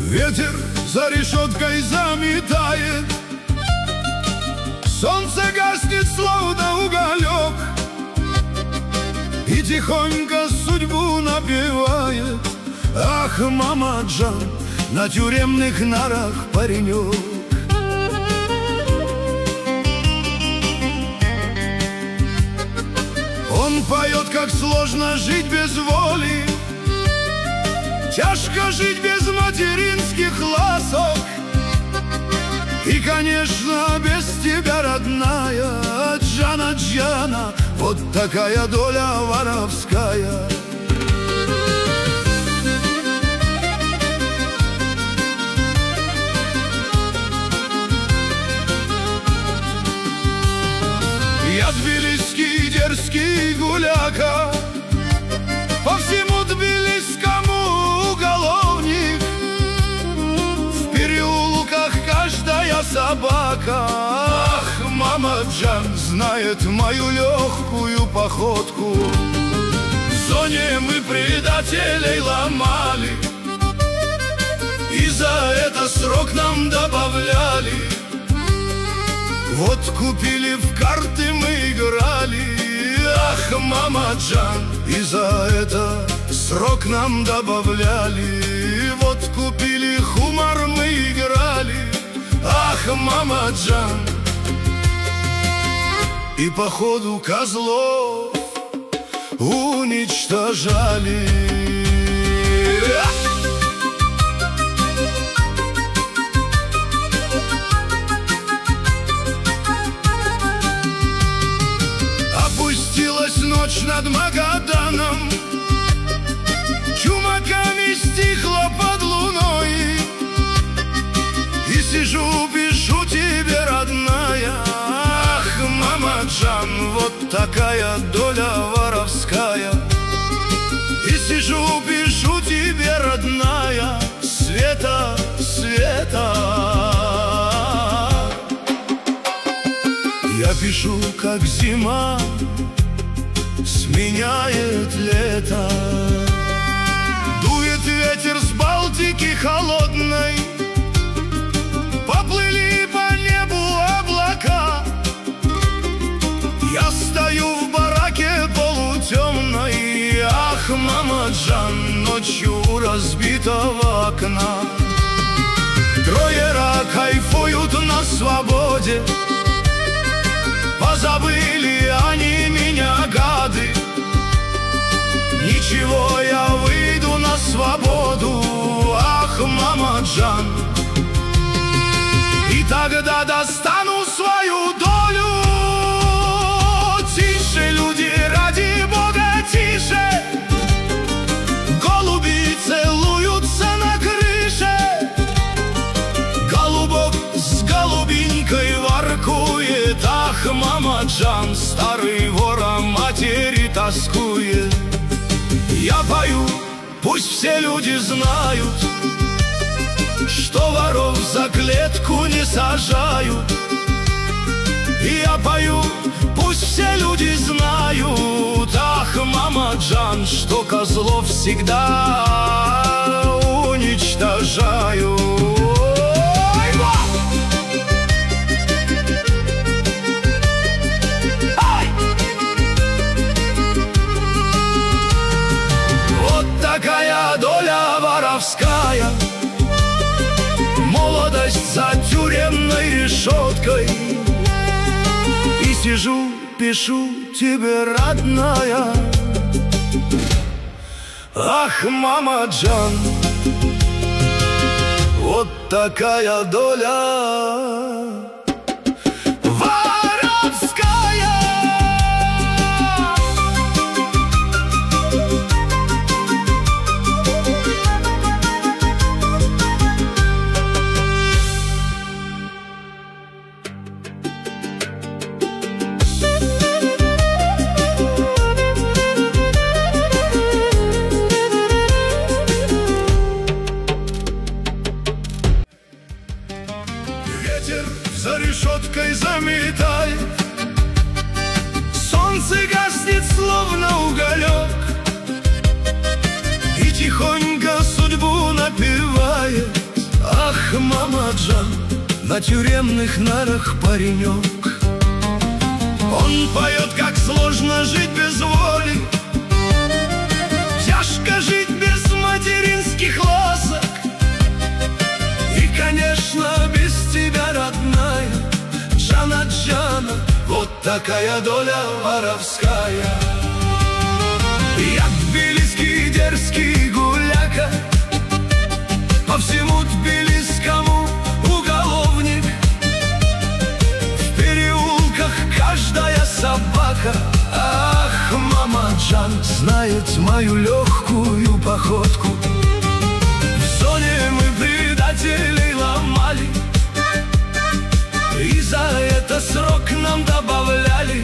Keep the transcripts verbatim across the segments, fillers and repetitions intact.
Ветер за решеткой заметает, солнце гаснет, словно уголек, и тихонько судьбу напевает. Ах, мама Джан, на тюремных нарах паренек. Он поет, как сложно жить без воли, тяжко жить без материнских ласок. И, конечно, без тебя, родная Джана, Джана, вот такая доля воровская. Я тбилисский дерзкий гуляка, по всему тбилисскому уголовник. В переулках каждая собака, ах, мама Джан, знает мою легкую походку. В зоне мы предателей ломали, и за это срок нам добавляли. Вот купили, в карты мы играли, ах, мама Джан, и за это срок нам добавляли. Вот купили, хумар мы играли, ах, мама Джан, и по ходу козлов уничтожали. Ночь над Магаданом чумаками стихла под луной, и сижу, пишу тебе, родная, ах, мама Джан, вот такая доля воровская. И сижу, пишу тебе, родная, Света, Света. Я пишу, как зима сменяет лето, дует ветер с Балтики холодной, поплыли по небу облака. Я стою в бараке полутемной, ах, мама Джан, ночью у разбитого окна. Троера кайфуют на свободе, позабыли они меня, гады. Ничего, я выйду на свободу, ах, мама Джан, и тогда достану свою долю. Тише, люди, ради Бога, тише, голуби целуются на крыше. Голубок с голубенькой воркует, ах, мама Джан, старый вор о матери тоскует. Я пою, пусть все люди знают, что воров за клетку не сажают. И я пою, пусть все люди знают, ах, мама Джан, что козлов всегда уничтожают. Такая доля воровская, молодость за тюремной решеткой. И сижу, пишу тебе, родная, ах, мама Джан, вот такая доля за решеткой заметает, солнце гаснет, словно уголек, и тихонько судьбу напевает. Мамаджан, на тюремных нарах паренек. Он поет, как сложно жить без воли, тяжко жить без материнских ласок. И, конечно, без тебя, родная Джана, Джана, вот такая доля воровская. Я тбилисский дерзкий гуляка, по всему Тбилисскому уголовник. В переулках каждая собака, ах, Мамаджан, знает мою легкую походку. В зоне мы предателей ломали, и за это срок нам добавляли.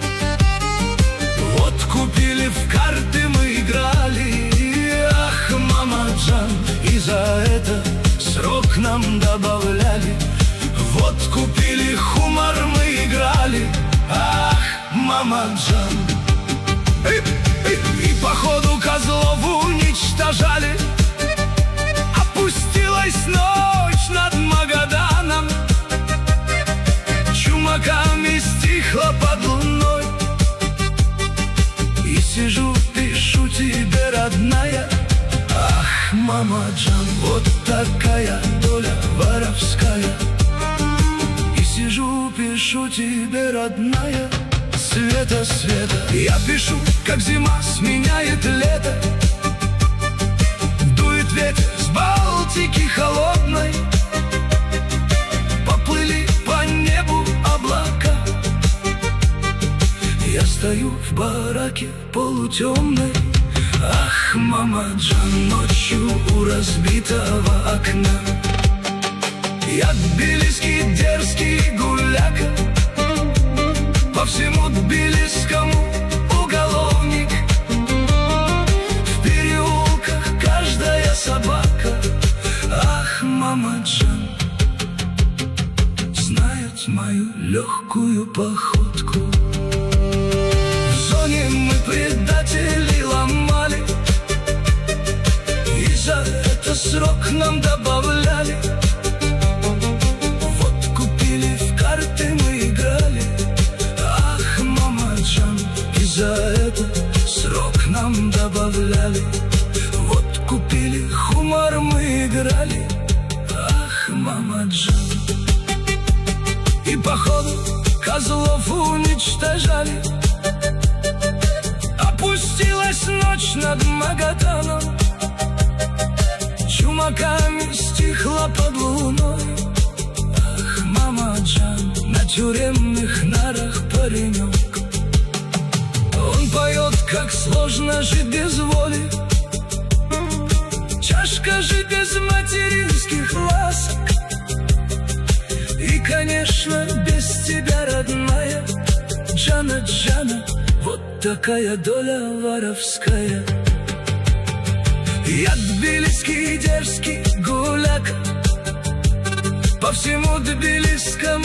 Вот купили, в карты мы играли, ах, Мамаджан, и за это срок нам добавляли. Вот купили, хумар мы играли, ах, Мамаджан. И, и, и походу козлов уничтожали. Опустилась ночь над Магаданом, чумаками стихла под луной. И сижу, пишу тебе, родная, ах, Мамаджан, вот такая доля воровская. И сижу, пишу тебе, родная, Света, Света. Я пишу, как зима сменяет лето, дует ветер с Балтики холодной, поплыли по небу облака. Я стою в бараке полутемной, ах, Мамаджан, ночью у разбитого окна. Я тбилисский дерзкий гуляка, по всему Тбилисскому уголовник. В переулках каждая собака, ах, Мамаджан, знает мою легкую походку. В зоне мы предателей ломали, и за это срок нам добавляли. Вот купили, в карты мы играли, ах, Мамаджан, и за это срок нам добавляли. Вот купили, хумар мы играли, ах, Мамаджан. И походу козлов уничтожали. Опустилась ночь над Магаданом, чумаками стихла под луной. Ах, Мамаджан, на тюремных нарах паренек. Он поет, как сложно жить без воли, тяжко жить без материнских ласок. И, конечно, без тебя, родная Джана, Джана, вот такая доля воровская. Я тбилисский дерзкий гуляка, по всему Тбилисскому